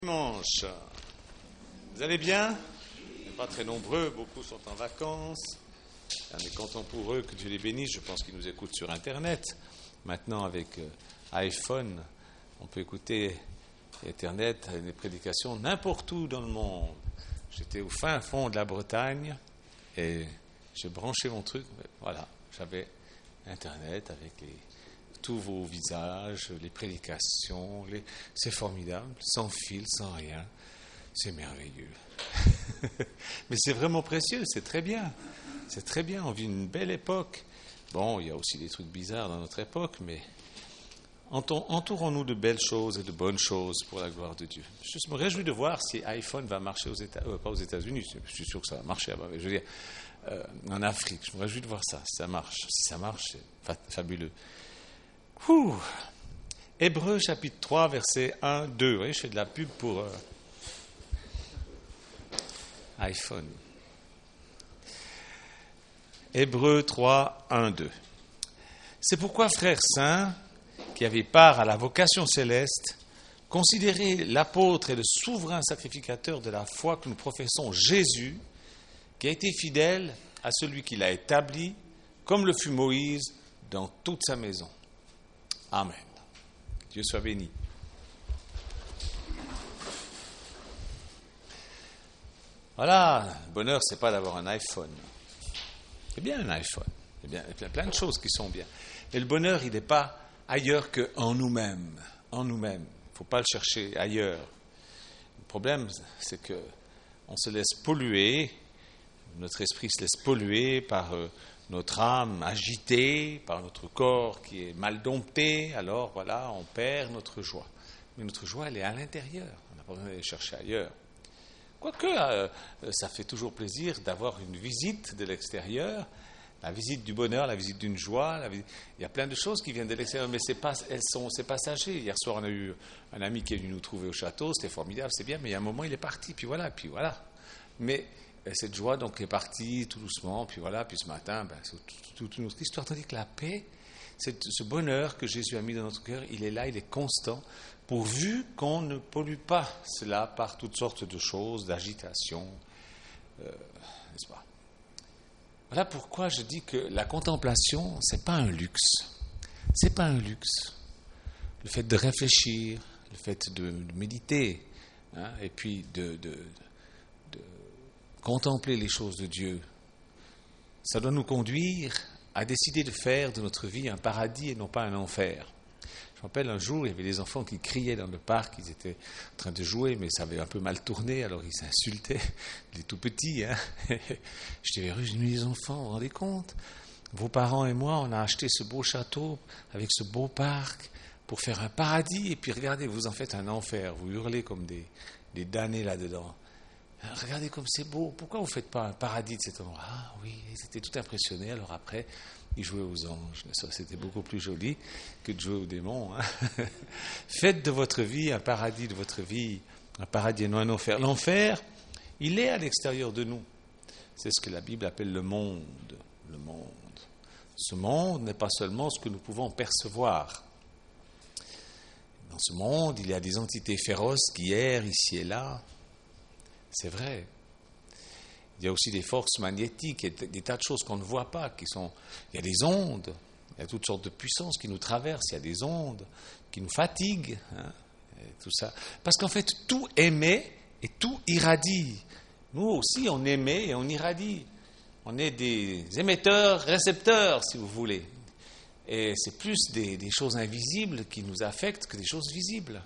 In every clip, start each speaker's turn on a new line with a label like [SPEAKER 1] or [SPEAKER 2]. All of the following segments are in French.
[SPEAKER 1] Dimanche. Vous allez bien? Pas très nombreux, beaucoup sont en vacances. On est content pour eux, que Dieu les bénisse. Je pense qu'ils nous écoutent sur Internet. Maintenant, avec iPhone, on peut écouter Internet, des prédications n'importe où dans le monde. J'étais au fin fond de la Bretagne et j'ai branché mon truc. Voilà, j'avais Internet avec tous vos visages, les prédications, c'est formidable, sans fil, sans rien, c'est merveilleux. Mais c'est vraiment précieux, c'est très bien, on vit une belle époque. Bon, il y a aussi des trucs bizarres dans notre époque, mais entourons-nous de belles choses et de bonnes choses pour la gloire de Dieu. Je me réjouis de voir si iPhone va marcher pas aux États-Unis, je suis sûr que ça va marcher, mais je veux dire, en Afrique, je me réjouis de voir ça, si ça marche, c'est fabuleux. Hébreux chapitre 3, versets 1, 2. Vous voyez, je fais de la pub pour iPhone. Hébreux 3, 1, 2. C'est pourquoi, frères saints, qui avaient part à la vocation céleste, considérez l'apôtre et le souverain sacrificateur de la foi que nous professons, Jésus, qui a été fidèle à celui qui l'a établi, comme le fut Moïse dans toute sa maison. Amen. Dieu soit béni. Voilà, le bonheur, c'est pas d'avoir un iPhone. C'est bien un iPhone. Il y a plein de choses qui sont bien. Mais le bonheur, il n'est pas ailleurs qu'en nous-mêmes. En nous-mêmes. Il ne faut pas le chercher ailleurs. Le problème, c'est qu'on se laisse polluer, notre esprit se laisse polluer par notre âme agitée, par notre corps qui est mal dompté, alors voilà, on perd notre joie. Mais notre joie, elle est à l'intérieur, on n'a pas besoin d'aller chercher ailleurs. Quoique, ça fait toujours plaisir d'avoir une visite de l'extérieur, la visite du bonheur, la visite d'une joie, il y a plein de choses qui viennent de l'extérieur, mais c'est passager. Hier soir, on a eu un ami qui est venu nous trouver au château, c'était formidable, c'est bien, mais il y a un moment, il est parti, puis voilà. Mais cette joie donc est partie tout doucement, puis voilà, puis ce matin, c'est toute une autre histoire. Tandis que la paix, ce bonheur que Jésus a mis dans notre cœur, il est là, il est constant, pourvu qu'on ne pollue pas cela par toutes sortes de choses, d'agitation, n'est-ce pas? Voilà pourquoi je dis que la contemplation, c'est pas un luxe. C'est pas un luxe. Le fait de réfléchir, le fait de méditer, et puis de contempler les choses de Dieu, ça doit nous conduire à décider de faire de notre vie un paradis et non pas un enfer. Je me rappelle un jour, il y avait des enfants qui criaient dans le parc, ils étaient en train de jouer, mais ça avait un peu mal tourné, alors ils s'insultaient, les tout petits. Je dis, les enfants, vous vous rendez compte? Vos parents et moi, on a acheté ce beau château avec ce beau parc pour faire un paradis, et puis regardez, vous en faites un enfer, vous hurlez comme des damnés là-dedans. Regardez comme c'est beau, pourquoi vous ne faites pas un paradis de cet endroit? Ah oui, ils étaient tout impressionnés, alors après, ils jouaient aux anges. Ça, c'était beaucoup plus joli que de jouer aux démons. Faites de votre vie un paradis de votre vie, un paradis et non un enfer. L'enfer, il est à l'extérieur de nous. C'est ce que la Bible appelle le monde. Le monde. Ce monde n'est pas seulement ce que nous pouvons percevoir. Dans ce monde, il y a des entités féroces qui errent ici et là. C'est vrai. Il y a aussi des forces magnétiques et des tas de choses qu'on ne voit pas. Il y a des ondes, il y a toutes sortes de puissances qui nous traversent, il y a des ondes qui nous fatiguent, et tout ça. Parce qu'en fait, tout émet et tout irradie. Nous aussi, on émet et on irradie. On est des émetteurs, récepteurs, si vous voulez. Et c'est plus des choses invisibles qui nous affectent que des choses visibles.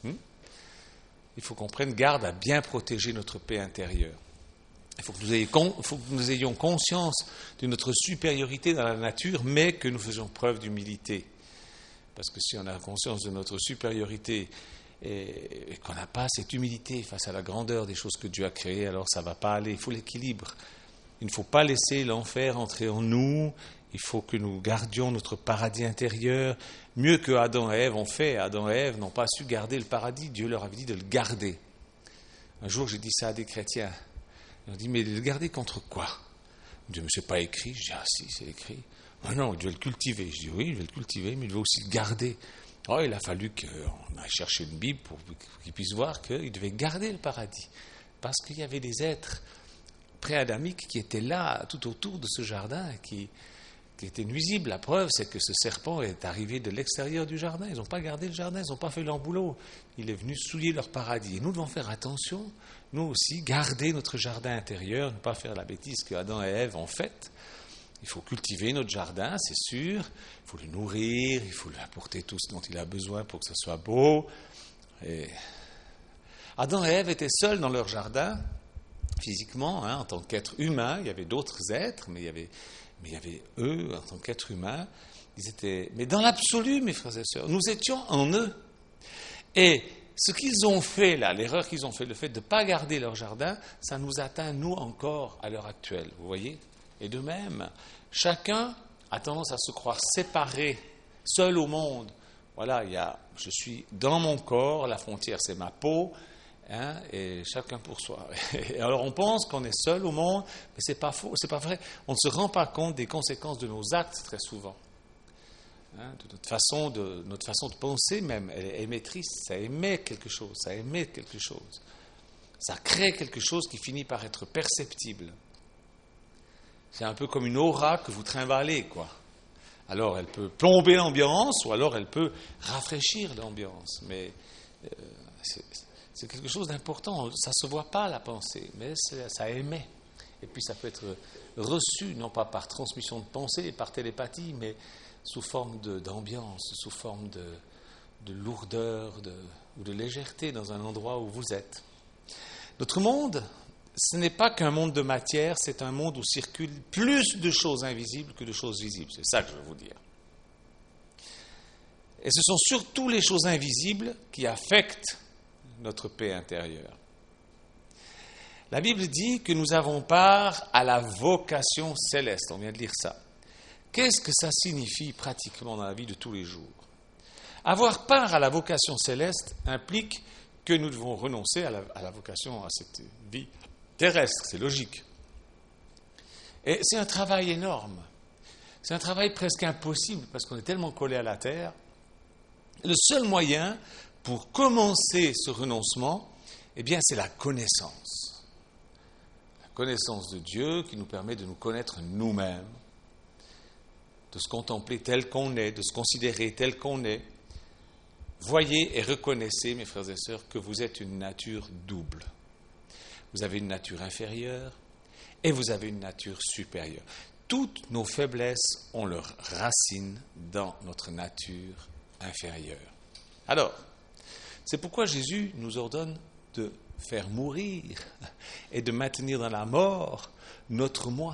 [SPEAKER 1] Il faut qu'on prenne garde à bien protéger notre paix intérieure. Il faut que nous ayons conscience de notre supériorité dans la nature, mais que nous faisions preuve d'humilité. Parce que si on a conscience de notre supériorité et qu'on n'a pas cette humilité face à la grandeur des choses que Dieu a créées, alors ça ne va pas aller. Il faut l'équilibre. Il ne faut pas laisser l'enfer entrer en nous. Il faut que nous gardions notre paradis intérieur. Mieux que Adam et Ève ont fait. Adam et Ève n'ont pas su garder le paradis. Dieu leur avait dit de le garder. Un jour, j'ai dit ça à des chrétiens. Ils ont dit, mais le garder contre quoi? Ils disent, mais c'est pas écrit. Je dis, ah si, c'est écrit. Ah non, il devait le cultiver. Je dis, oui, il devait le cultiver, mais il devait aussi le garder. Oh, il a fallu qu'on aille chercher une Bible pour qu'il puisse voir qu'il devait garder le paradis. Parce qu'il y avait des êtres pré-adamiques qui étaient là, tout autour de ce jardin, qui étaient nuisibles. La preuve, c'est que ce serpent est arrivé de l'extérieur du jardin. Ils n'ont pas gardé le jardin, ils n'ont pas fait leur boulot. Il est venu souiller leur paradis. Et nous devons faire attention, nous aussi, garder notre jardin intérieur, ne pas faire la bêtise que Adam et Ève ont faite. Il faut cultiver notre jardin, c'est sûr. Il faut le nourrir, il faut lui apporter tout ce dont il a besoin pour que ce soit beau. Et Adam et Ève étaient seuls dans leur jardin, physiquement, en tant qu'êtres humains. Il y avait d'autres êtres, mais il y avait eux, en tant qu'êtres humains. Mais dans l'absolu, mes frères et sœurs, nous étions en eux. Et ce qu'ils ont fait là, l'erreur qu'ils ont fait, le fait de ne pas garder leur jardin, ça nous atteint, nous, encore à l'heure actuelle. Vous voyez ? Et de même, chacun a tendance à se croire séparé, seul au monde. Voilà, je suis dans mon corps, la frontière c'est ma peau, et chacun pour soi. Et alors on pense qu'on est seul au monde, mais c'est pas faux, c'est pas vrai. On ne se rend pas compte des conséquences de nos actes très souvent. De notre façon de penser même, elle est émettrice, ça émet quelque chose, ça crée quelque chose qui finit par être perceptible. C'est un peu comme une aura que vous trimballez, quoi. Alors, elle peut plomber l'ambiance, ou alors elle peut rafraîchir l'ambiance. Mais c'est quelque chose d'important. Ça ne se voit pas, la pensée, mais ça émet. Et puis, ça peut être reçu, non pas par transmission de pensée, par télépathie, mais sous forme d'ambiance, sous forme de lourdeur ou de légèreté dans un endroit où vous êtes. Notre monde, ce n'est pas qu'un monde de matière, c'est un monde où circulent plus de choses invisibles que de choses visibles. C'est ça que je veux vous dire. Et ce sont surtout les choses invisibles qui affectent notre paix intérieure. La Bible dit que nous avons part à la vocation céleste. On vient de lire ça. Qu'est-ce que ça signifie pratiquement dans la vie de tous les jours ? Avoir part à la vocation céleste implique que nous devons renoncer à la vocation, à cette vie terrestre, c'est logique. Et c'est un travail énorme. C'est un travail presque impossible parce qu'on est tellement collé à la terre. Le seul moyen pour commencer ce renoncement, c'est la connaissance. La connaissance de Dieu qui nous permet de nous connaître nous-mêmes, de se contempler tel qu'on est, de se considérer tel qu'on est. Voyez et reconnaissez, mes frères et sœurs, que vous êtes une nature double. Vous avez une nature inférieure et vous avez une nature supérieure. Toutes nos faiblesses ont leur racine dans notre nature inférieure. Alors, c'est pourquoi Jésus nous ordonne de faire mourir et de maintenir dans la mort notre moi.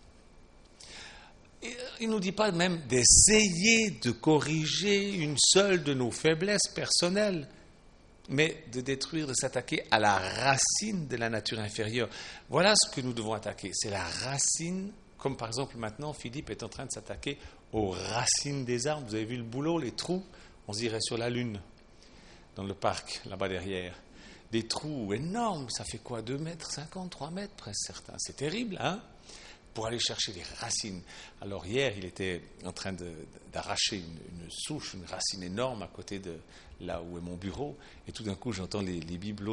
[SPEAKER 1] Il ne nous dit pas même d'essayer de corriger une seule de nos faiblesses personnelles, mais de détruire, de s'attaquer à la racine de la nature inférieure. Voilà ce que nous devons attaquer. C'est la racine, comme par exemple maintenant, Philippe est en train de s'attaquer aux racines des arbres. Vous avez vu le boulot, les trous ? On se dirait sur la Lune, dans le parc, là-bas derrière. Des trous énormes, ça fait quoi ? 2 mètres, 50, 3 mètres presque certains. C'est terrible, hein ? Pour aller chercher les racines. Alors hier, il était en train d'arracher une souche, une racine énorme à côté de là où est mon bureau, et tout d'un coup, j'entends les bibelots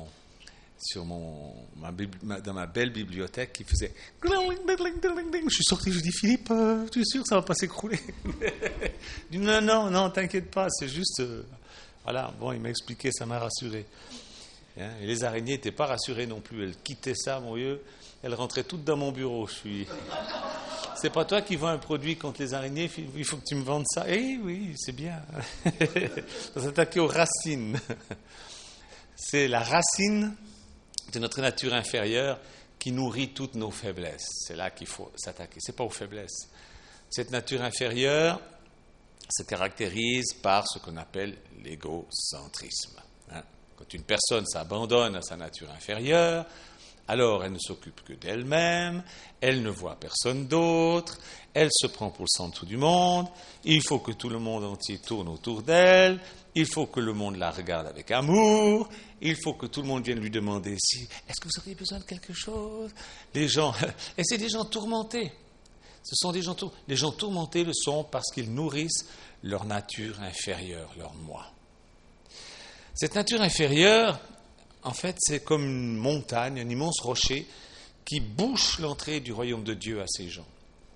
[SPEAKER 1] dans ma belle bibliothèque qui faisaient. Je suis sorti, je dis Philippe, tu es sûr que ça va pas s'écrouler ? Il dit non, t'inquiète pas, c'est juste. Voilà, bon, il m'a expliqué, ça m'a rassuré. Et les araignées n'étaient pas rassurées non plus, elles quittaient ça, mon vieux. Elles rentraient toutes dans mon bureau. C'est pas toi qui vends un produit contre les araignées, il faut que tu me vendes ça. Eh oui, c'est bien. On s'attaquer aux racines. C'est la racine de notre nature inférieure qui nourrit toutes nos faiblesses. C'est là qu'il faut s'attaquer. C'est pas aux faiblesses. Cette nature inférieure se caractérise par ce qu'on appelle l'égocentrisme. Quand une personne s'abandonne à sa nature inférieure, alors elle ne s'occupe que d'elle-même, elle ne voit personne d'autre, elle se prend pour le centre du monde, il faut que tout le monde entier tourne autour d'elle, il faut que le monde la regarde avec amour, il faut que tout le monde vienne lui demander si « Est-ce que vous auriez besoin de quelque chose ?» Les gens, et c'est des gens tourmentés. Les gens tourmentés le sont parce qu'ils nourrissent leur nature inférieure, leur moi. Cette nature inférieure, en fait, c'est comme une montagne, un immense rocher qui bouche l'entrée du royaume de Dieu à ces gens.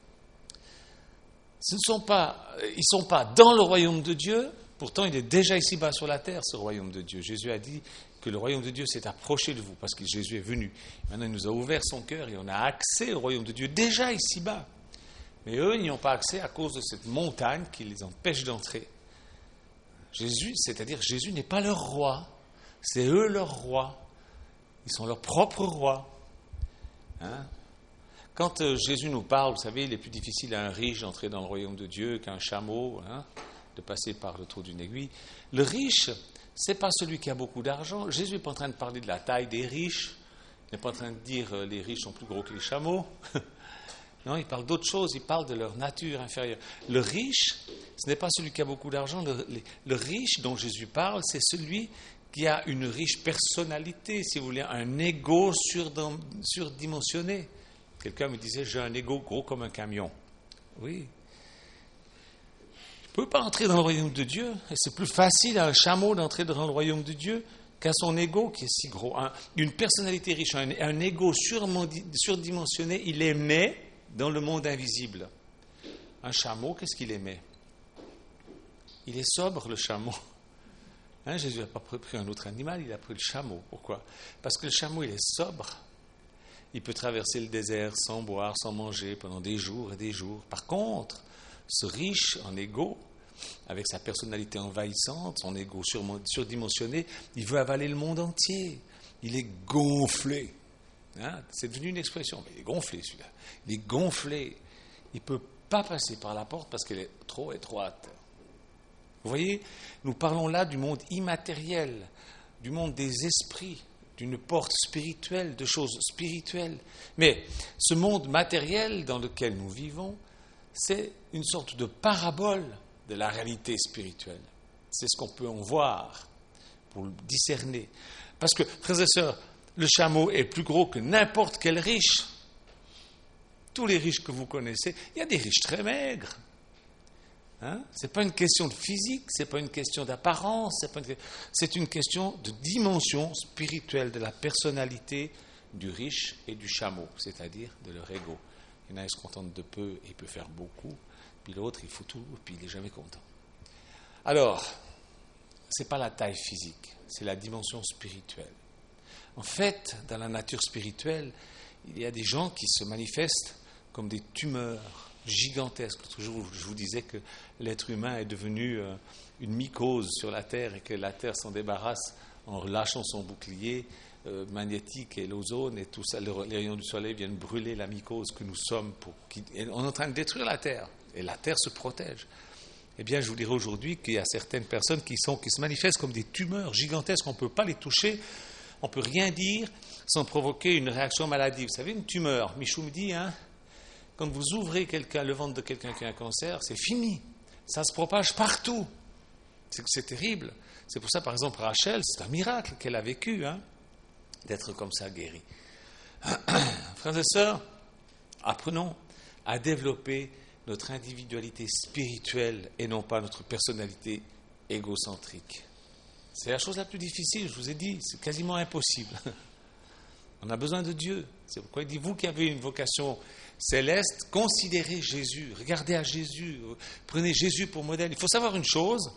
[SPEAKER 1] Ils ne sont pas dans le royaume de Dieu, pourtant il est déjà ici-bas sur la terre, ce royaume de Dieu. Jésus a dit que le royaume de Dieu s'est approché de vous, parce que Jésus est venu. Maintenant, il nous a ouvert son cœur et on a accès au royaume de Dieu, déjà ici-bas. Mais eux, ils n'y ont pas accès à cause de cette montagne qui les empêche d'entrer. C'est-à-dire Jésus n'est pas leur roi, c'est eux leur roi. Ils sont leur propre roi. Hein? Quand Jésus nous parle, vous savez, il est plus difficile à un riche d'entrer dans le royaume de Dieu qu'à un chameau, de passer par le trou d'une aiguille. Le riche, ce n'est pas celui qui a beaucoup d'argent. Jésus n'est pas en train de parler de la taille des riches. Il n'est pas en train de dire les riches sont plus gros que les chameaux. Non, il parle d'autre chose. Il parle de leur nature inférieure. Le riche, ce n'est pas celui qui a beaucoup d'argent. Le riche dont Jésus parle, c'est celui qui a une riche personnalité, si vous voulez, un ego surdimensionné. Quelqu'un me disait, j'ai un ego gros comme un camion. Oui. Je ne peux pas entrer dans le royaume de Dieu. Et c'est plus facile à un chameau d'entrer dans le royaume de Dieu qu'à son ego qui est si gros. Une personnalité riche, un ego surdimensionné, il émet dans le monde invisible. Un chameau, qu'est-ce qu'il émet? Il est sobre, le chameau. Jésus n'a pas pris un autre animal, il a pris le chameau. Pourquoi? Parce que le chameau, il est sobre. Il peut traverser le désert sans boire, sans manger pendant des jours et des jours. Par contre, ce riche en ego, avec sa personnalité envahissante, son ego surdimensionné, il veut avaler le monde entier. Il est gonflé. C'est devenu une expression. Mais il est gonflé, celui-là. Il est gonflé. Il ne peut pas passer par la porte parce qu'elle est trop étroite. Vous voyez, nous parlons là du monde immatériel, du monde des esprits, d'une porte spirituelle, de choses spirituelles. Mais ce monde matériel dans lequel nous vivons, c'est une sorte de parabole de la réalité spirituelle. C'est ce qu'on peut en voir pour le discerner. Parce que, frères et sœurs, le chameau est plus gros que n'importe quel riche. Tous les riches que vous connaissez, il y a des riches très maigres. Ce n'est pas une question de physique, ce n'est pas une question d'apparence, c'est une question de dimension spirituelle de la personnalité du riche et du chameau, c'est-à-dire de leur ego. Il y en a qui se contentent de peu et il peut faire beaucoup, puis l'autre il faut tout et puis il n'est jamais content. Alors, ce n'est pas la taille physique, c'est la dimension spirituelle. En fait, dans la nature spirituelle, il y a des gens qui se manifestent comme des tumeurs gigantesque. L'autre jour, je vous disais que l'être humain est devenu une mycose sur la Terre et que la Terre s'en débarrasse en relâchant son bouclier magnétique et l'ozone et tout ça. Les rayons du soleil viennent brûler la mycose que nous sommes. On est en train de détruire la Terre et la Terre se protège. Eh bien, je vous dirais aujourd'hui qu'il y a certaines personnes qui se manifestent comme des tumeurs gigantesques. On ne peut pas les toucher, on ne peut rien dire sans provoquer une réaction maladive. Vous savez, une tumeur, Michou me dit, quand vous ouvrez le ventre de quelqu'un qui a un cancer, c'est fini. Ça se propage partout. C'est terrible. C'est pour ça, par exemple, Rachel, c'est un miracle qu'elle a vécu, d'être comme ça guérie. Frères et sœurs, apprenons à développer notre individualité spirituelle et non pas notre personnalité égocentrique. C'est la chose la plus difficile, je vous ai dit, c'est quasiment impossible. On a besoin de Dieu. C'est pourquoi il dit, vous qui avez une vocation céleste, considérez Jésus, regardez à Jésus, prenez Jésus pour modèle. Il faut savoir une chose,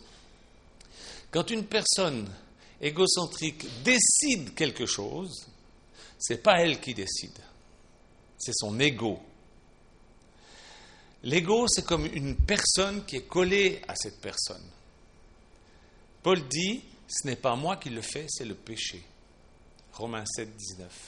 [SPEAKER 1] quand une personne égocentrique décide quelque chose, ce n'est pas elle qui décide, c'est son ego. L'ego, c'est comme une personne qui est collée à cette personne. Paul dit, ce n'est pas moi qui le fais, c'est le péché. Romains 7, 19.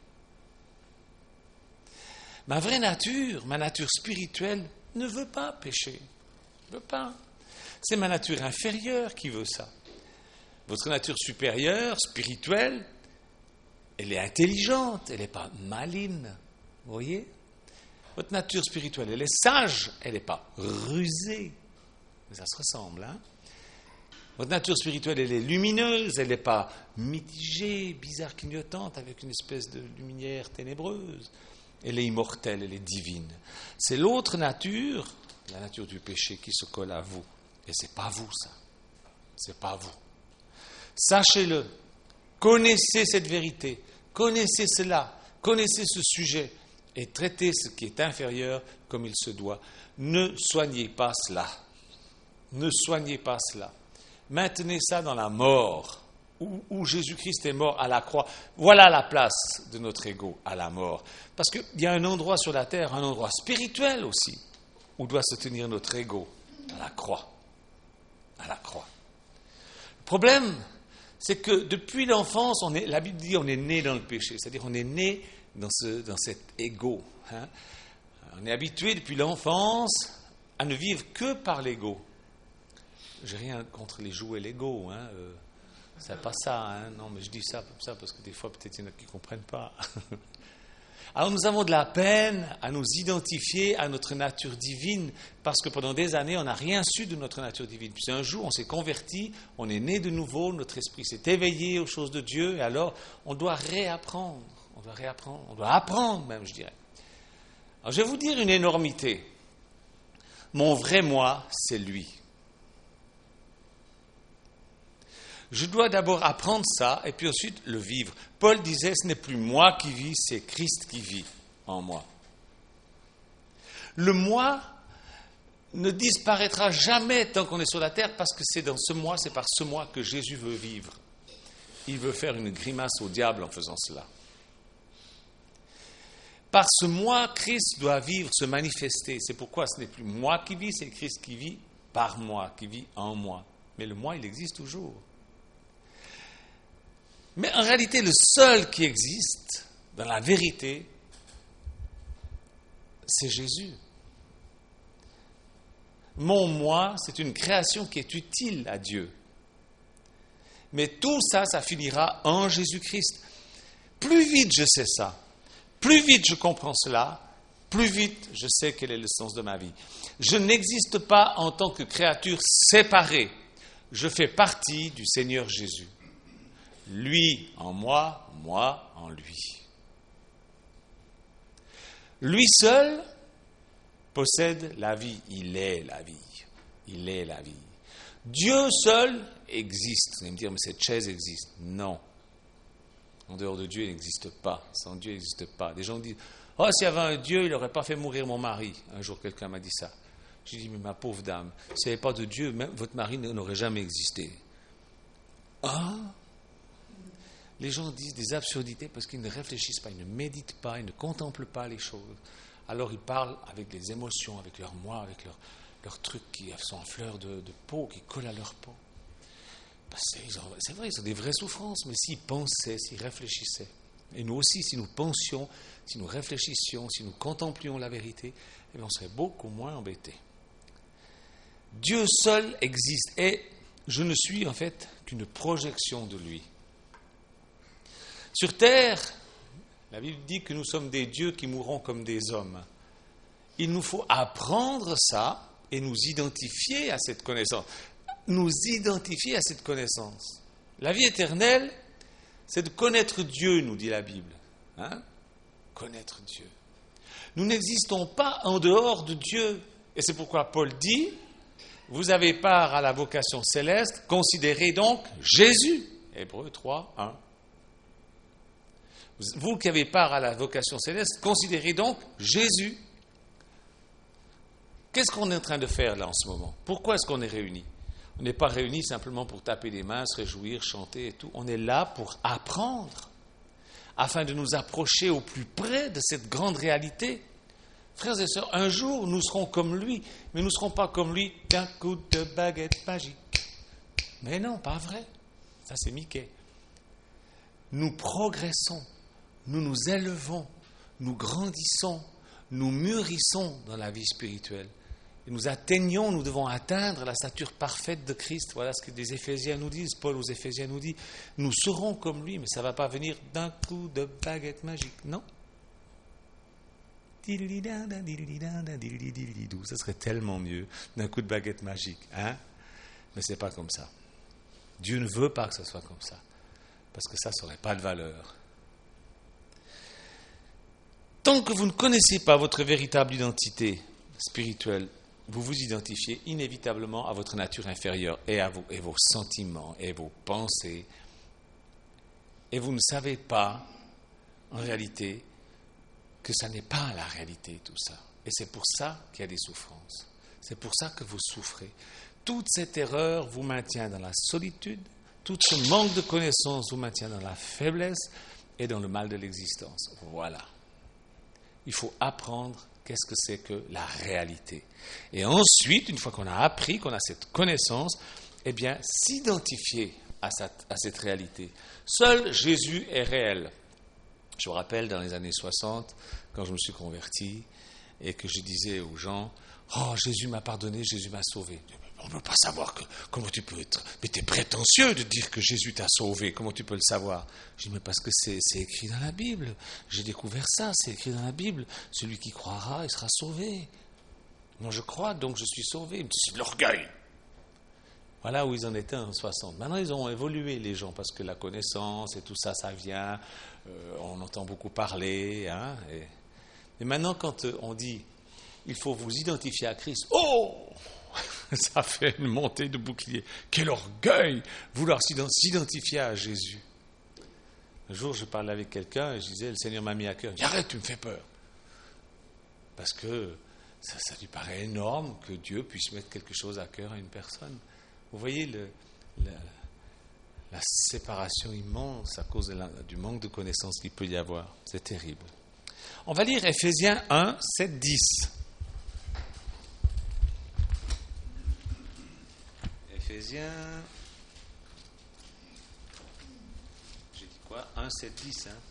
[SPEAKER 1] Ma vraie nature, ma nature spirituelle, ne veut pas pécher. Ne veut pas. C'est ma nature inférieure qui veut ça. Votre nature supérieure, spirituelle, elle est intelligente, elle n'est pas maligne. Vous voyez? Votre nature spirituelle, elle est sage, elle n'est pas rusée. Mais ça se ressemble, Votre nature spirituelle, elle est lumineuse, elle n'est pas mitigée, bizarre, clignotante, avec une espèce de lumière ténébreuse. Elle est immortelle, elle est divine. C'est l'autre nature, la nature du péché, qui se colle à vous. Et ce n'est pas vous, ça. Ce n'est pas vous. Sachez-le. Connaissez cette vérité. Connaissez cela. Connaissez ce sujet. Et traitez ce qui est inférieur comme il se doit. Ne soignez pas cela. Ne soignez pas cela. Maintenez ça dans la mort, où Jésus-Christ est mort à la croix. Voilà la place de notre ego, à la mort. Parce qu'il y a un endroit sur la terre, un endroit spirituel aussi, où doit se tenir notre ego, à la croix. À la croix. Le problème, c'est que depuis l'enfance, la Bible dit on est né dans le péché, c'est-à-dire on est né dans cet ego. Hein. On est habitué depuis l'enfance à ne vivre que par l'ego. J'ai rien contre les jouets Lego, hein. C'est pas ça, hein. Non, mais je dis ça comme ça parce que des fois peut-être il y en a qui ne comprennent pas. Alors nous avons de la peine à nous identifier à notre nature divine parce que pendant des années on n'a rien su de notre nature divine. Puis un jour on s'est converti, on est né de nouveau, notre esprit s'est éveillé aux choses de Dieu et alors on doit réapprendre, on doit apprendre même, je dirais. Alors je vais vous dire une énormité. Mon vrai moi, c'est lui. Je dois d'abord apprendre ça et puis ensuite le vivre. Paul disait, ce n'est plus moi qui vis, c'est Christ qui vit en moi. Le moi ne disparaîtra jamais tant qu'on est sur la terre parce que c'est par ce moi que Jésus veut vivre. Il veut faire une grimace au diable en faisant cela. Par ce moi, Christ doit vivre, se manifester. C'est pourquoi ce n'est plus moi qui vis, c'est Christ qui vit par moi, qui vit en moi. Mais le moi, il existe toujours. Mais en réalité, le seul qui existe, dans la vérité, c'est Jésus. Mon moi, c'est une création qui est utile à Dieu. Mais tout ça, ça finira en Jésus-Christ. Plus vite je sais ça, plus vite je comprends cela, plus vite je sais quel est le sens de ma vie. Je n'existe pas en tant que créature séparée. Je fais partie du Seigneur Jésus. Lui en moi, moi en lui. Lui seul possède la vie. Il est la vie. Il est la vie. Dieu seul existe. Vous allez me dire, mais cette chaise existe. Non. En dehors de Dieu, il n'existe pas. Sans Dieu, il n'existe pas. Des gens disent, oh, s'il y avait un Dieu, il n'aurait pas fait mourir mon mari. Un jour, quelqu'un m'a dit ça. J'ai dit, mais ma pauvre dame, s'il n'y avait pas de Dieu, même votre mari n'aurait jamais existé. Ah? Les gens disent des absurdités parce qu'ils ne réfléchissent pas, ils ne méditent pas, ils ne contemplent pas les choses. Alors ils parlent avec les émotions, avec leur moi, avec leurs trucs qui sont en fleurs de peau, qui collent à leur peau. C'est vrai, ils ont des vraies souffrances, mais s'ils pensaient, s'ils réfléchissaient, et nous aussi, si nous pensions, si nous réfléchissions, si nous contemplions la vérité, eh bien, on serait beaucoup moins embêtés. Dieu seul existe et je ne suis en fait qu'une projection de lui. Sur terre, la Bible dit que nous sommes des dieux qui mourront comme des hommes. Il nous faut apprendre ça et nous identifier à cette connaissance. Nous identifier à cette connaissance. La vie éternelle, c'est de connaître Dieu, nous dit la Bible. Hein? Connaître Dieu. Nous n'existons pas en dehors de Dieu. Et c'est pourquoi Paul dit, vous avez part à la vocation céleste, considérez donc Jésus. Hébreux 3, 1. Vous qui avez part à la vocation céleste, considérez donc Jésus. Qu'est-ce qu'on est en train de faire là en ce moment? Pourquoi est-ce qu'on est réunis? On n'est pas réunis simplement pour taper des mains, se réjouir, chanter et tout. On est là pour apprendre, afin de nous approcher au plus près de cette grande réalité. Frères et sœurs, un jour nous serons comme lui, mais nous ne serons pas comme lui d'un coup de baguette magique. Mais non, pas vrai. Ça c'est Mickey. Nous progressons. Nous nous élevons, nous grandissons, nous mûrissons dans la vie spirituelle. Et nous devons atteindre la stature parfaite de Christ. Voilà ce que les Éphésiens nous disent, Paul aux Éphésiens nous dit, nous serons comme lui, mais ça ne va pas venir d'un coup de baguette magique, non. Ça serait tellement mieux d'un coup de baguette magique, hein? Mais ce n'est pas comme ça. Dieu ne veut pas que ce soit comme ça, parce que ça n'aurait pas de valeur. Tant que vous ne connaissez pas votre véritable identité spirituelle, vous vous identifiez inévitablement à votre nature inférieure et vos sentiments et vos pensées. Et vous ne savez pas, en réalité, que ça n'est pas la réalité tout ça. Et c'est pour ça qu'il y a des souffrances. C'est pour ça que vous souffrez. Toute cette erreur vous maintient dans la solitude, tout ce manque de connaissance vous maintient dans la faiblesse et dans le mal de l'existence. Voilà. Il faut apprendre qu'est-ce que c'est que la réalité. Et ensuite, une fois qu'on a appris, qu'on a cette connaissance, eh bien, s'identifier à cette réalité. Seul Jésus est réel. Je me rappelle dans les années 60, quand je me suis converti, et que je disais aux gens, « Oh, Jésus m'a pardonné, Jésus m'a sauvé. » On ne peut pas savoir comment tu peux être... Mais tu es prétentieux de dire que Jésus t'a sauvé. Comment tu peux le savoir? Je dis, mais parce que c'est écrit dans la Bible. J'ai découvert ça, c'est écrit dans la Bible. Celui qui croira, il sera sauvé. Moi, je crois, donc je suis sauvé. C'est de l'orgueil. Voilà où ils en étaient en 60. Maintenant, ils ont évolué, les gens, parce que la connaissance et tout ça, ça vient. On entend beaucoup parler. Hein, et maintenant, quand on dit, il faut vous identifier à Christ, oh! Ça fait une montée de bouclier. Quel orgueil vouloir s'identifier à Jésus. Un jour, je parlais avec quelqu'un et je disais, le Seigneur m'a mis à cœur. Il dit, arrête, tu me fais peur. Parce que ça lui paraît énorme que Dieu puisse mettre quelque chose à cœur à une personne. Vous voyez la séparation immense à cause du manque de connaissances qu'il peut y avoir. C'est terrible. On va lire Éphésiens 1, 7, 10. Éphésiens, j'ai dit quoi? 1, 7, 10, hein?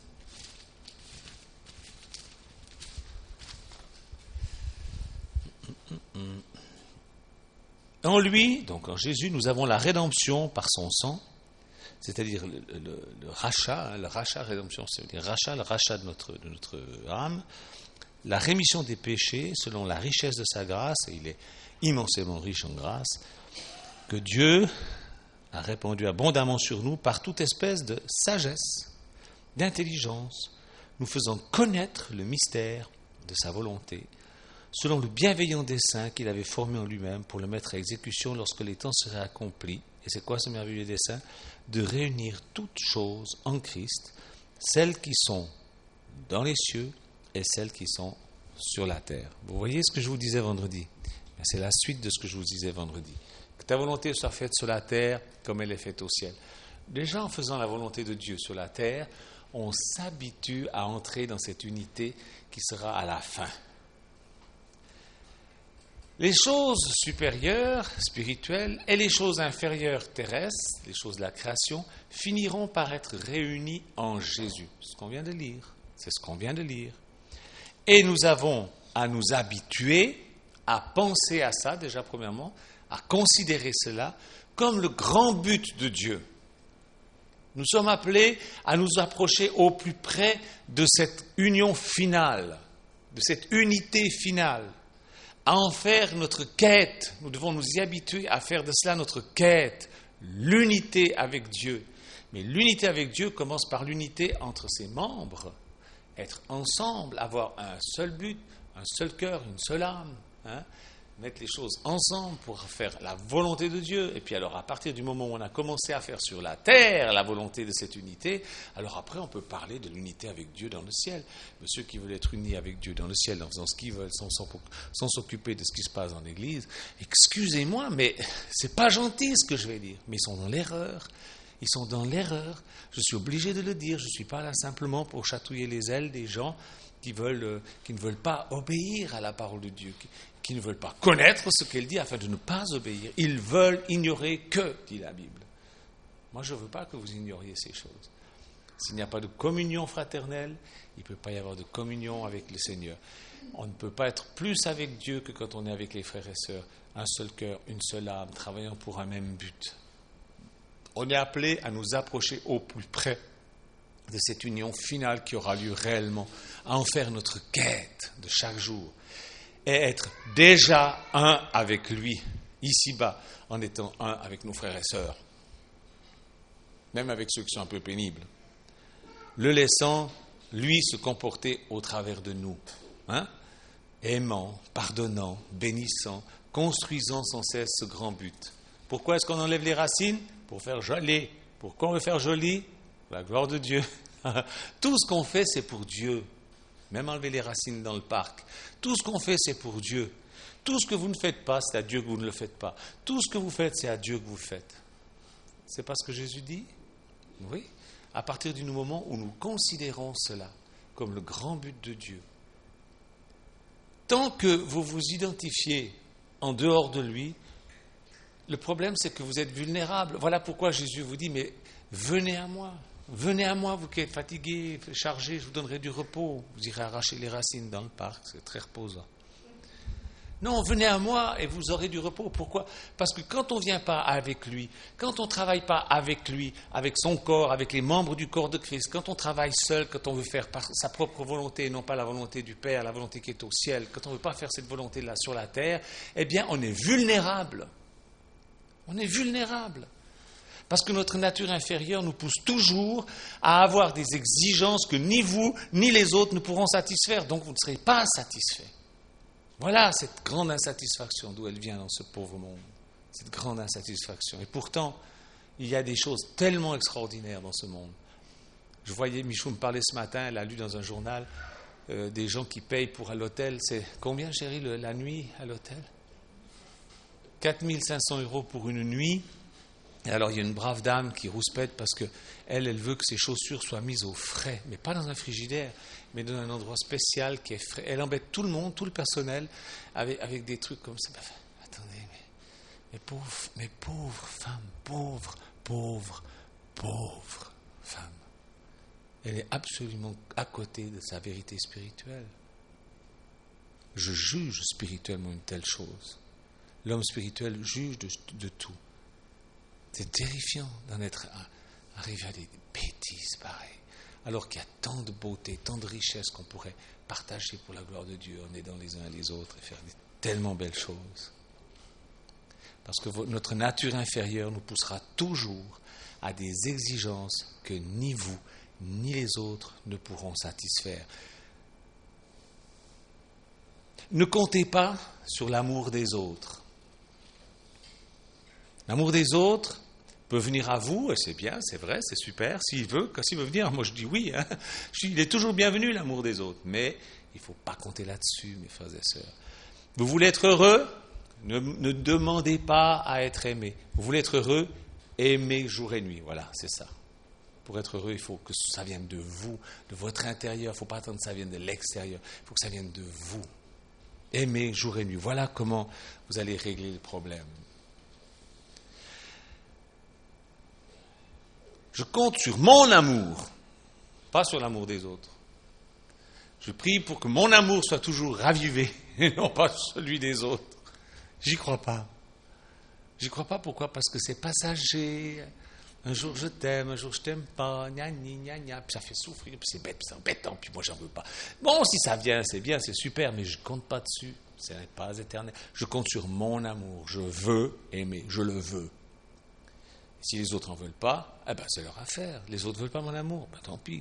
[SPEAKER 1] En lui, donc en Jésus, nous avons la rédemption par son sang, c'est-à-dire le rachat, le rachat, rédemption, c'est-à-dire le rachat de notre âme, la rémission des péchés selon la richesse de sa grâce, et il est immensément riche en grâce, que Dieu a répandu abondamment sur nous par toute espèce de sagesse, d'intelligence, nous faisant connaître le mystère de sa volonté, selon le bienveillant dessein qu'il avait formé en lui-même pour le mettre à exécution lorsque les temps seraient accomplis. Et c'est quoi ce merveilleux dessein? De réunir toutes choses en Christ, celles qui sont dans les cieux et celles qui sont sur la terre. Vous voyez ce que je vous disais vendredi? C'est la suite de ce que je vous disais vendredi. Que ta volonté soit faite sur la terre comme elle est faite au ciel. Déjà, en faisant la volonté de Dieu sur la terre, on s'habitue à entrer dans cette unité qui sera à la fin. Les choses supérieures, spirituelles, et les choses inférieures, terrestres, les choses de la création, finiront par être réunies en Jésus. C'est ce qu'on vient de lire. C'est ce qu'on vient de lire. Et nous avons à nous habituer à penser à ça, déjà premièrement, à considérer cela comme le grand but de Dieu. Nous sommes appelés à nous approcher au plus près de cette union finale, de cette unité finale, à en faire notre quête. Nous devons nous y habituer à faire de cela notre quête, l'unité avec Dieu. Mais l'unité avec Dieu commence par l'unité entre ses membres, être ensemble, avoir un seul but, un seul cœur, une seule âme, mettre les choses ensemble pour faire la volonté de Dieu. Et puis alors, à partir du moment où on a commencé à faire sur la terre la volonté de cette unité, alors après on peut parler de l'unité avec Dieu dans le ciel. Mais ceux qui veulent être unis avec Dieu dans le ciel en faisant ce qu'ils veulent sans s'occuper de ce qui se passe dans l'église, excusez-moi, mais c'est pas gentil ce que je vais dire, mais ils sont dans l'erreur. Ils sont dans l'erreur. Je suis obligé de le dire. Je ne suis pas là simplement pour chatouiller les ailes des gens qui ne veulent pas obéir à la parole de Dieu, qui ne veulent pas connaître ce qu'elle dit afin de ne pas obéir. Ils veulent ignorer que, dit la Bible. Moi, je ne veux pas que vous ignoriez ces choses. S'il n'y a pas de communion fraternelle, il ne peut pas y avoir de communion avec le Seigneur. On ne peut pas être plus avec Dieu que quand on est avec les frères et sœurs. Un seul cœur, une seule âme, travaillant pour un même but. On est appelé à nous approcher au plus près de cette union finale qui aura lieu réellement, à en faire notre quête de chaque jour et être déjà un avec lui, ici-bas, en étant un avec nos frères et sœurs, même avec ceux qui sont un peu pénibles, le laissant lui se comporter au travers de nous. Aimant, pardonnant, bénissant, construisant sans cesse ce grand but. Pourquoi est-ce qu'on enlève les racines? Pour faire joli. Pourquoi on veut faire joli? La gloire de Dieu. Tout ce qu'on fait, c'est pour Dieu. Même enlever les racines dans le parc. Tout ce qu'on fait, c'est pour Dieu. Tout ce que vous ne faites pas, c'est à Dieu que vous ne le faites pas. Tout ce que vous faites, c'est à Dieu que vous faites. C'est pas ce que Jésus dit? Oui. À partir du moment où nous considérons cela comme le grand but de Dieu, tant que vous vous identifiez en dehors de lui, le problème c'est que vous êtes vulnérable. Voilà pourquoi Jésus vous dit, mais venez à moi, vous qui êtes fatigués, chargés, je vous donnerai du repos. Vous irez arracher les racines dans le parc, c'est très reposant. Non, venez à moi et vous aurez du repos. Pourquoi? Parce que quand on ne vient pas avec lui, quand on ne travaille pas avec lui, avec son corps, avec les membres du corps de Christ, quand on travaille seul, quand on veut faire par sa propre volonté et non pas la volonté du Père, la volonté qui est au ciel, quand on ne veut pas faire cette volonté-là sur la terre, eh bien on est vulnérable. On est vulnérable. Parce que notre nature inférieure nous pousse toujours à avoir des exigences que ni vous, ni les autres ne pourront satisfaire. Donc vous ne serez pas satisfaits. Voilà cette grande insatisfaction d'où elle vient dans ce pauvre monde. Cette grande insatisfaction. Et pourtant, il y a des choses tellement extraordinaires dans ce monde. Je voyais Michou me parler ce matin, elle a lu dans un journal des gens qui payent pour à l'hôtel. C'est combien, chérie, la nuit à l'hôtel? 4 500 € pour une nuit. Et alors, il y a une brave dame qui rouspète parce qu'elle veut que ses chaussures soient mises au frais, mais pas dans un frigidaire, mais dans un endroit spécial qui est frais. Elle embête tout le monde, tout le personnel, avec des trucs comme ça. Attendez, mais pauvre femme, pauvre femme. Elle est absolument à côté de sa vérité spirituelle. Je juge spirituellement une telle chose. L'homme spirituel juge de tout. C'est terrifiant d'en être arrivé à des bêtises pareilles, alors qu'il y a tant de beauté, tant de richesse qu'on pourrait partager pour la gloire de Dieu en aidant les uns et les autres et faire tellement belles choses. Parce que notre nature inférieure nous poussera toujours à des exigences que ni vous, ni les autres ne pourront satisfaire. Ne comptez pas sur l'amour des autres. L'amour des autres peut venir à vous, et c'est bien, c'est vrai, c'est super. S'il veut venir, moi je dis oui. Il est toujours bienvenu, l'amour des autres. Mais il ne faut pas compter là-dessus, mes frères et sœurs. Vous voulez être heureux? Ne demandez pas à être aimé. Vous voulez être heureux? Aimez jour et nuit. Voilà, c'est ça. Pour être heureux, il faut que ça vienne de vous, de votre intérieur. Il ne faut pas attendre que ça vienne de l'extérieur. Il faut que ça vienne de vous. Aimez jour et nuit. Voilà comment vous allez régler le problème. Je compte sur mon amour, pas sur l'amour des autres. Je prie pour que mon amour soit toujours ravivé, et non pas celui des autres. J'y crois pas. J'y crois pas, pourquoi? Parce que c'est passager. Un jour je t'aime, un jour je t'aime pas, gna gna, puis ça fait souffrir, puis c'est bête, puis c'est embêtant, puis moi j'en veux pas. Bon, si ça vient, c'est bien, c'est super, mais je compte pas dessus. Ce n'est pas éternel. Je compte sur mon amour. Je veux aimer, je le veux. Si les autres n'en veulent pas, c'est leur affaire. Les autres ne veulent pas mon amour, tant pis.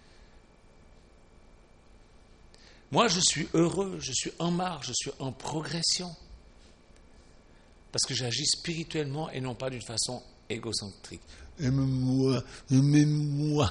[SPEAKER 1] Moi, je suis heureux, je suis en marche, je suis en progression. Parce que j'agis spirituellement et non pas d'une façon égocentrique. Aime-moi, aimez-moi.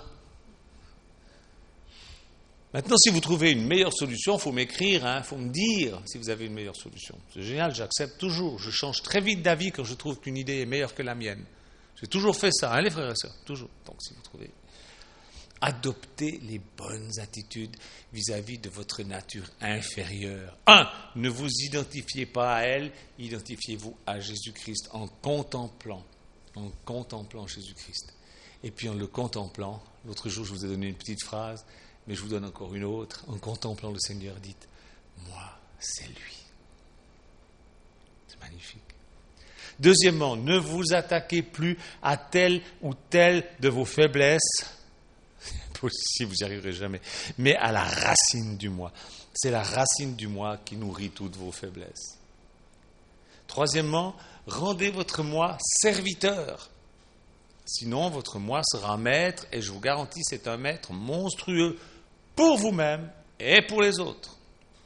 [SPEAKER 1] Maintenant, si vous trouvez une meilleure solution, il faut m'écrire, il faut me dire si vous avez une meilleure solution. C'est génial, j'accepte toujours. Je change très vite d'avis quand je trouve qu'une idée est meilleure que la mienne. J'ai toujours fait ça, les frères et sœurs, toujours. Donc, si vous trouvez, adoptez les bonnes attitudes vis-à-vis de votre nature inférieure. 1. Ne vous identifiez pas à elle, identifiez-vous à Jésus-Christ en contemplant Jésus-Christ. Et puis en le contemplant, l'autre jour je vous ai donné une petite phrase, mais je vous donne encore une autre. En contemplant le Seigneur, dites, moi, c'est lui. C'est magnifique. Deuxièmement, ne vous attaquez plus à telle ou telle de vos faiblesses. Si vous n'y arriverez jamais. Mais à la racine du moi. C'est la racine du moi qui nourrit toutes vos faiblesses. Troisièmement, rendez votre moi serviteur. Sinon, votre moi sera maître, et je vous garantis, c'est un maître monstrueux. pour vous-même et pour les autres.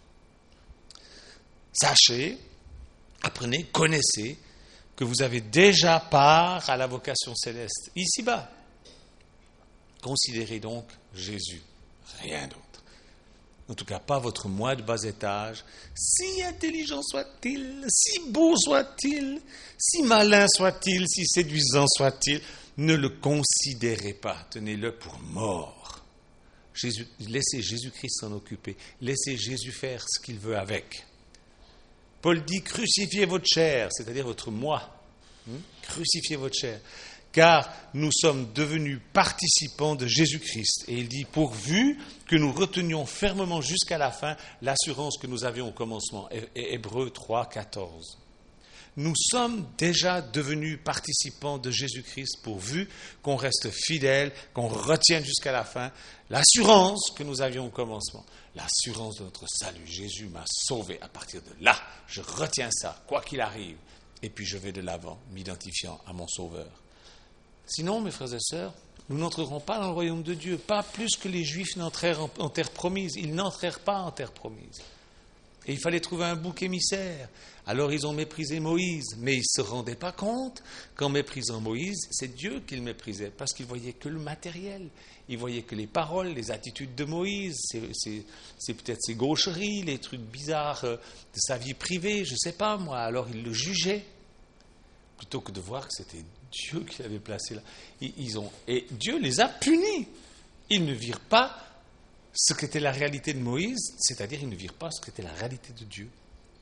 [SPEAKER 1] Sachez, apprenez, connaissez que vous avez déjà part à la vocation céleste, ici-bas. Considérez donc Jésus, rien d'autre. En tout cas, pas votre moi de bas étage, si intelligent soit-il, si beau soit-il, si malin soit-il, si séduisant soit-il, ne le considérez pas, tenez-le pour mort. Laissez Jésus-Christ s'en occuper, laissez Jésus faire ce qu'il veut avec. Paul dit, crucifiez votre chair, c'est-à-dire votre moi, crucifiez votre chair. Car nous sommes devenus participants de Jésus-Christ. Et il dit, pourvu que nous retenions fermement jusqu'à la fin l'assurance que nous avions au commencement. Hébreux 3, 14. Nous sommes déjà devenus participants de Jésus-Christ pourvu qu'on reste fidèles, qu'on retienne jusqu'à la fin l'assurance que nous avions au commencement. L'assurance de notre salut. Jésus m'a sauvé. À partir de là, je retiens ça, quoi qu'il arrive. Et puis je vais de l'avant, m'identifiant à mon Sauveur. Sinon, mes frères et sœurs, nous n'entrerons pas dans le royaume de Dieu, pas plus que les Juifs n'entrèrent en terre promise. Ils n'entrèrent pas en terre promise. Et il fallait trouver un bouc émissaire. Alors ils ont méprisé Moïse, mais ils ne se rendaient pas compte qu'en méprisant Moïse, c'est Dieu qu'ils méprisaient, parce qu'ils ne voyaient que le matériel. Ils voyaient que les paroles, les attitudes de Moïse, c'est peut-être ses gaucheries, les trucs bizarres de sa vie privée, je ne sais pas moi. Alors ils le jugeaient, plutôt que de voir que c'était Dieu qui l'avait placé là. Et Dieu les a punis. Ils ne virent pas ce qu'était la réalité de Moïse, c'est-à-dire ils ne virent pas ce qu'était la réalité de Dieu.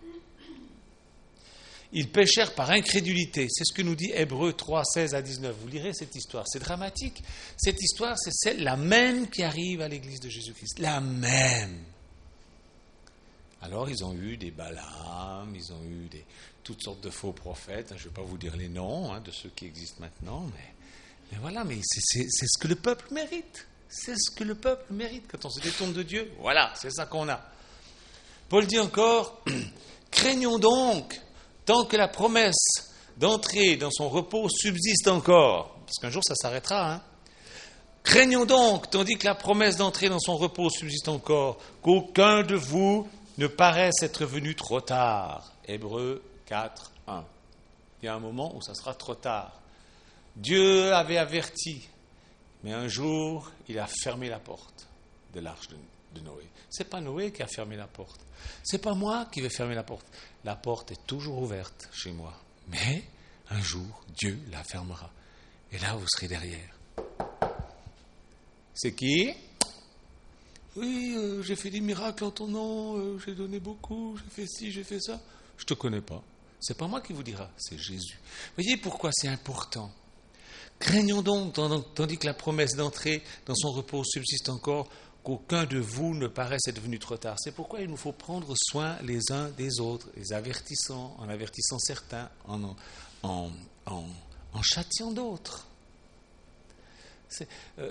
[SPEAKER 1] Ils péchèrent par incrédulité. C'est ce que nous dit Hébreux 3, 16 à 19. Vous lirez cette histoire. C'est dramatique. Cette histoire, c'est la même qui arrive à l'église de Jésus-Christ. La même. Alors, ils ont eu des Balaam, ils ont eu toutes sortes de faux prophètes. Je ne vais pas vous dire les noms de ceux qui existent maintenant, mais voilà, mais c'est ce que le peuple mérite. C'est ce que le peuple mérite quand on se détourne de Dieu. Voilà, c'est ça qu'on a. Paul dit encore, craignons donc, tant que la promesse d'entrer dans son repos subsiste encore, parce qu'un jour ça s'arrêtera, craignons donc, tandis que la promesse d'entrer dans son repos subsiste encore, qu'aucun de vous ne paraisse être venu trop tard. Hébreux 4, 1. Il y a un moment où ça sera trop tard. Dieu avait averti, mais un jour, il a fermé la porte de l'arche de Noé. Ce n'est pas Noé qui a fermé la porte. Ce n'est pas moi qui vais fermer la porte. La porte est toujours ouverte chez moi. Mais un jour, Dieu la fermera. Et là, vous serez derrière. C'est qui ? Oui, j'ai fait des miracles en ton nom, j'ai donné beaucoup, j'ai fait ci, j'ai fait ça. Je ne te connais pas. Ce n'est pas moi qui vous dira, c'est Jésus. Voyez pourquoi c'est important. Craignons donc, tandis que la promesse d'entrer dans son repos subsiste encore, qu'aucun de vous ne paraisse être venu trop tard. C'est pourquoi il nous faut prendre soin les uns des autres, les avertissant, en avertissant certains, en châtiant d'autres. C'est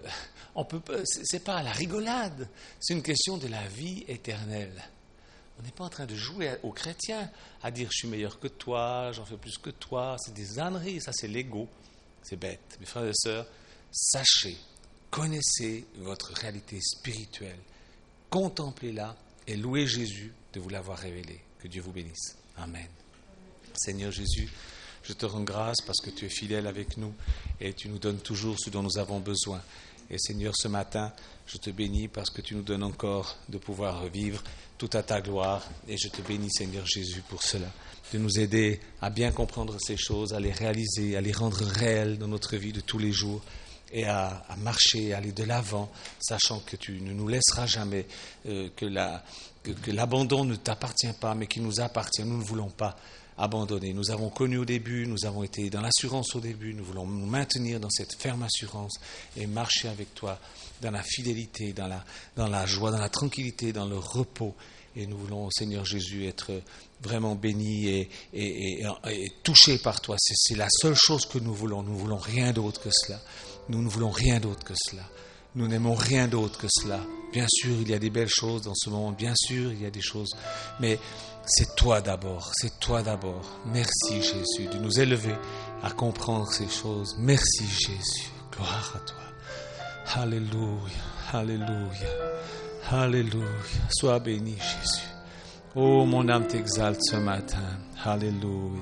[SPEAKER 1] pas à la rigolade, c'est une question de la vie éternelle. On n'est pas en train de jouer aux chrétiens, à dire je suis meilleur que toi, j'en fais plus que toi, c'est des âneries, ça c'est l'ego, c'est bête. Mes frères et sœurs, sachez, connaissez votre réalité spirituelle, contemplez-la et louez Jésus de vous l'avoir révélée. Que Dieu vous bénisse. Amen. Seigneur Jésus, je te rends grâce parce que tu es fidèle avec nous et tu nous donnes toujours ce dont nous avons besoin. Et Seigneur, ce matin, je te bénis parce que tu nous donnes encore de pouvoir vivre tout à ta gloire. Et je te bénis, Seigneur Jésus, pour cela. De nous aider à bien comprendre ces choses, à les réaliser, à les rendre réelles dans notre vie de tous les jours et à marcher, à aller de l'avant, sachant que tu ne nous laisseras jamais, que l'abandon ne t'appartient pas, mais qu'il nous appartient. Nous ne voulons pas abandonner. Nous avons connu au début, nous avons été dans l'assurance au début, nous voulons nous maintenir dans cette ferme assurance et marcher avec toi dans la fidélité, dans la joie, dans la tranquillité, dans le repos. Et nous voulons, Seigneur Jésus, être vraiment bénis et touchés par toi. C'est la seule chose que nous voulons. Nous ne voulons rien d'autre que cela. Nous ne voulons rien d'autre que cela. Nous n'aimons rien d'autre que cela. Bien sûr, il y a des belles choses dans ce monde. Bien sûr, il y a des choses. Mais c'est toi d'abord. C'est toi d'abord. Merci Jésus de nous élever à comprendre ces choses. Merci Jésus. Gloire à toi. Alléluia. Alléluia. Alléluia. Sois béni, Jésus. Oh, mon âme t'exalte ce matin. Alléluia.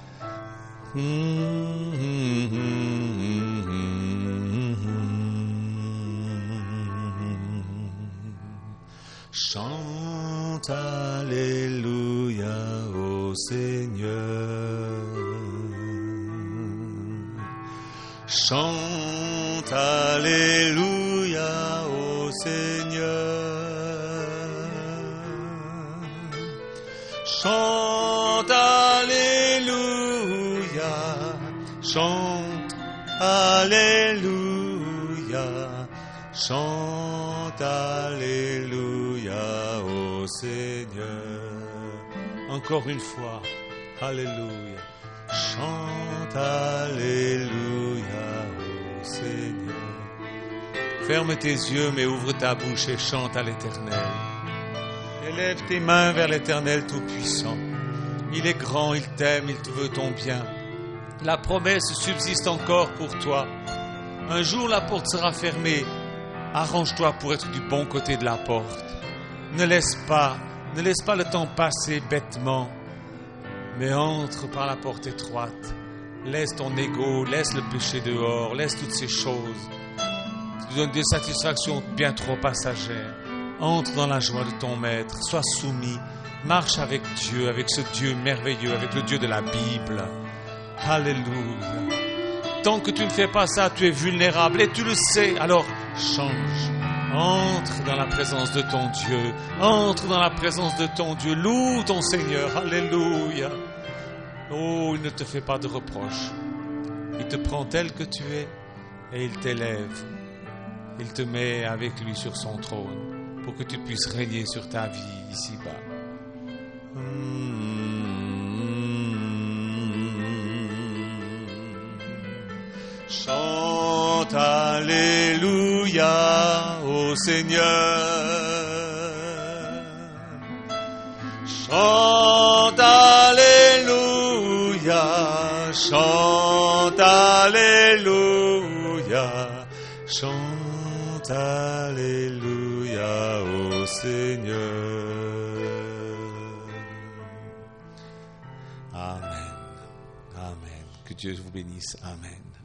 [SPEAKER 1] Chante Alléluia au Seigneur. Chante Alléluia au Seigneur. Chante Alléluia. Chante Alléluia. Chante Alléluia au Seigneur. Encore une fois. Alléluia. Chante Alléluia au Seigneur. Ferme tes yeux, mais ouvre ta bouche et chante à l'Éternel. Élève tes mains vers l'Éternel Tout-Puissant. Il est grand, il t'aime, il te veut ton bien. La promesse subsiste encore pour toi. Un jour, la porte sera fermée. Arrange-toi pour être du bon côté de la porte. Ne laisse pas le temps passer bêtement. Mais entre par la porte étroite. Laisse ton ego, laisse le péché dehors, laisse toutes ces choses qui te donnent des satisfactions bien trop passagères. Entre dans la joie de ton maître, sois soumis, marche avec Dieu, avec ce Dieu merveilleux, avec le Dieu de la Bible. Alléluia. Tant que tu ne fais pas ça, tu es vulnérable et tu le sais, alors change. Entre dans la présence de ton Dieu. Entre dans la présence de ton Dieu. Loue ton Seigneur. Alléluia. Oh, il ne te fait pas de reproches. Il te prend tel que tu es et il t'élève. Il te met avec lui sur son trône pour que tu puisses régner sur ta vie ici-bas. Chante Alléluia au Seigneur. Chante Alléluia. Chante Alléluia. Chante Alléluia au Seigneur. Amen. Amen. Que Dieu vous bénisse. Amen.